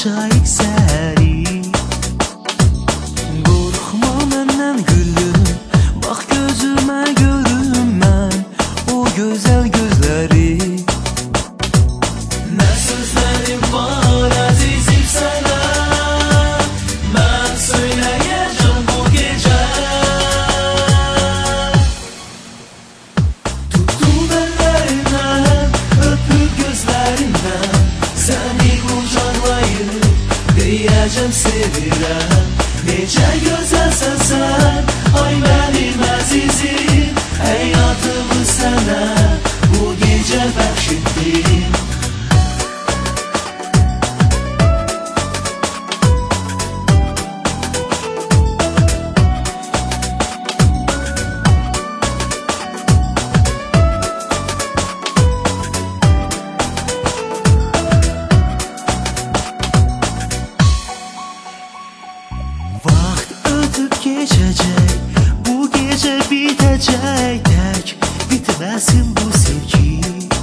acaib səhəri. Qorxma məndən gülüm, bax gözümə görüm mən o gözəl gözləri. Nə sözlərim var əzizim sənə, mən söyləyəcəm bu gecə. Tutdum əllərindən, öpüb gözlərindən, səni qucaqlayıb deyəcəm sevirəm. Necə gözəlsən sən, ay mənim əzizim, həyatımı sənə bu gecə bəxş etdim. Vaxt ötüb keçəcək, bu gecə bitəcək, tək bitməsin bu sevgi.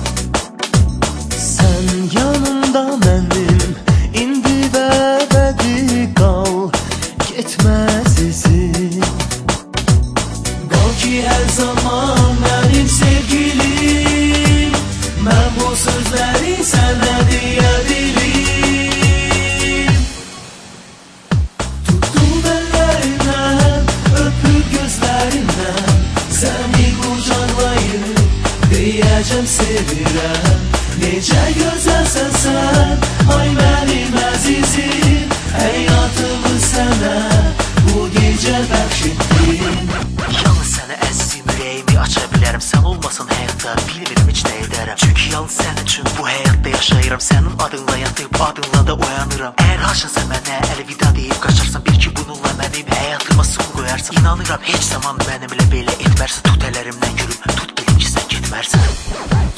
Sən yanımda mənim, indi və əbədi qal, getməz izin. Qal ki hər zaman mənim sevgilim, mən bu sözləri sənə deyə bilim. Səni qucaqlayıb deyəcəm sevirəm. Necə gözəlsən sən, ay mənim əzizim, həyatımı sənə bu gecə bəxş etdim. Yalnız sənə əzizim, ürəyimi aça bilərəm. Sən olmasan həyatda bilmirəm heç nə edərəm. Çünki yalnız sən üçün bu həyatda yaşayıram. Sənin adınla yatıb, adınla da oyanıram. Əgər haşınsa mənə əlvida deyib qaçarsan, bil ki bununla mənim həyatıma son qoyarsan. İnanıram heç zaman mənimlə belə etmərsən. Tut əllərimdən gülüm, tut bilin ki sən getmərsən.